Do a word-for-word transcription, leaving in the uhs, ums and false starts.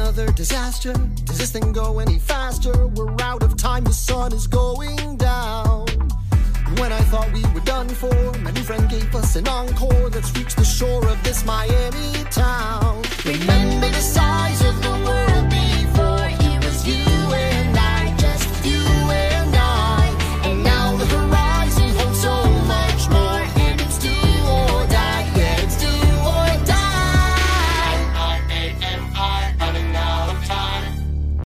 another disaster. Does this thing go any faster? We're out of time, the sun is going down. When I thought we were done for, my new friend gave us an encore. Let's reach the shore of this Miami town. Remember the size of the world.